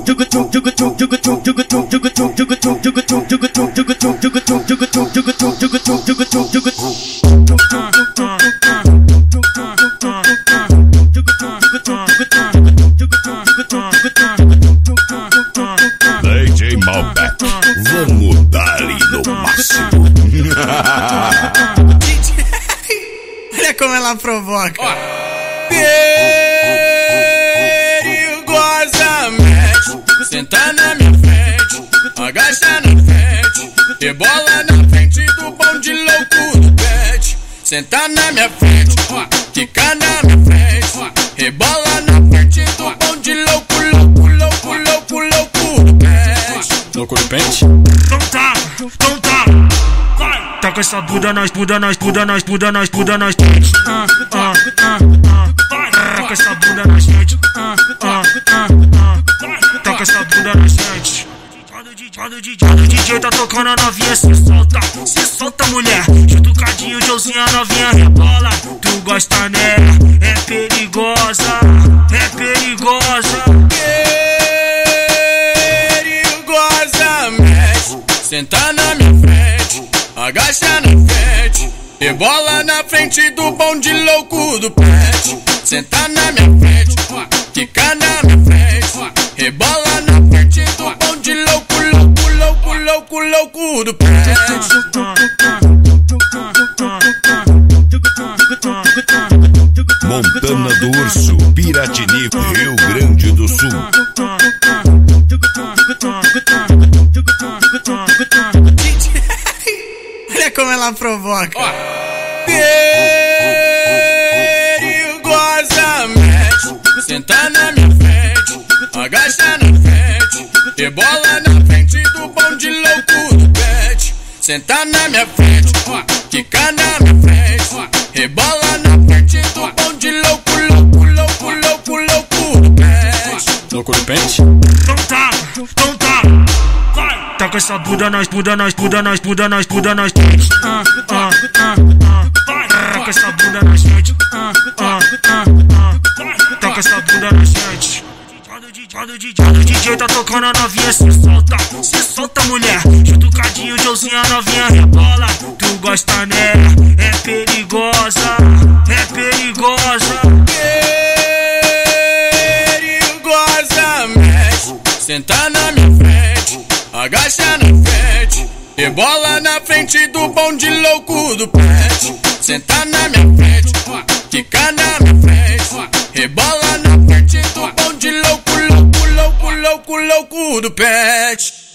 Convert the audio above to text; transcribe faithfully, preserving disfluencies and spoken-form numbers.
D J Malbec, vamos dar-lhe no máximo. Olha como ela provoca. Perigosamente, senta na minha frente, agacha na frente, rebola na frente do bonde louco do pet. Senta na minha frente, fica na minha frente, rebola na frente do bonde louco, louco, louco, louco, louco do pet. Louco do pet? Então tá, então tá. Vai. Tá com essa bunda nas bunda nas bunda nas bunda nas bunda nas frente. Ah, ah, ah, ah. Tá com essa bunda nas frente. Ah, ah, ah, ah. Tá com essa bunda nas frente. Quando o D J, quando o D J, quando o D J tá tocando a novinha, se solta, se solta, mulher. Jutucadinho, Joãozinho, a novinha rebola. Tu gosta nela, é perigosa, é perigosa. Perigosamente, senta na minha frente, agacha na frente, rebola na frente do bonde louco do pet. Senta na minha frente, fica na minha frente, rebola na frente do bonde louco, louco, louco, louco, louco do pet. Montana do Urso, Piratinico, Rio Grande do Sul. Olha como ela provoca. Perigosamente, senta na minha frente, agacha na frente, rebola na frente do bonde louco do pet. Senta na minha frente, fica na minha frente, rebola na frente do bonde louco, louco, louco, louco, louco do pet. Louco do pet? Então tá, então tá. Vai. Tá com essa bunda nas bunda nas bunda nas bunda nas bunda nas frente. Ah, ah, ah, ah. Tá com essa bunda nas frente. Ah, ah, ah, ah. Tá com essa bunda nas frente. Quando o D J, quando o D J, quando o D J tá tocando a novinha, se solta, se solta, mulher. Jutucadinho, Joãozinho, a novinha rebola. Tu gosta nela, é perigosa, é perigosa. Perigosamente, senta na minha frente, agacha na frente, rebola na frente do bonde louco do pet. Senta na minha frente, fica na minha frente, rebola na frente do bonde louco, louco, louco, louco, louco do pet.